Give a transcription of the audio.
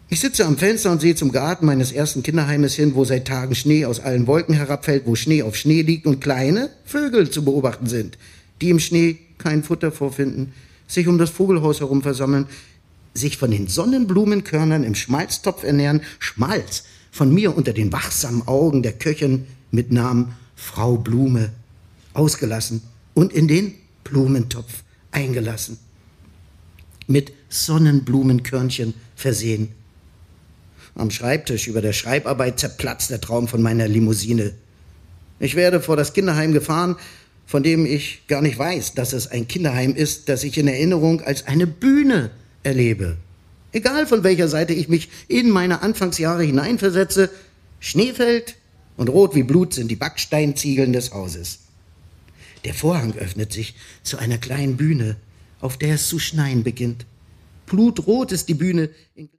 Ich sitze am Fenster und sehe zum Garten meines ersten Kinderheimes hin, wo seit Tagen Schnee aus allen Wolken herabfällt, wo Schnee auf Schnee liegt und kleine Vögel zu beobachten sind, die im Schnee kein Futter vorfinden, sich um das Vogelhaus herum versammeln, sich von den Sonnenblumenkörnern im Schmalztopf ernähren, Schmalz von mir unter den wachsamen Augen der Köchin mit Namen Frau Blume ausgelassen und in den Blumentopf eingelassen, mit Sonnenblumenkörnchen versehen. Am Schreibtisch über der Schreibarbeit zerplatzt der Traum von meiner Limousine. Ich werde vor das Kinderheim gefahren, von dem ich gar nicht weiß, dass es ein Kinderheim ist, das ich in Erinnerung als eine Bühne erlebe. Egal von welcher Seite ich mich in meine Anfangsjahre hineinversetze, Schnee fällt und rot wie Blut sind die Backsteinziegeln des Hauses. Der Vorhang öffnet sich zu einer kleinen Bühne, auf der es zu schneien beginnt. Blutrot ist die Bühne.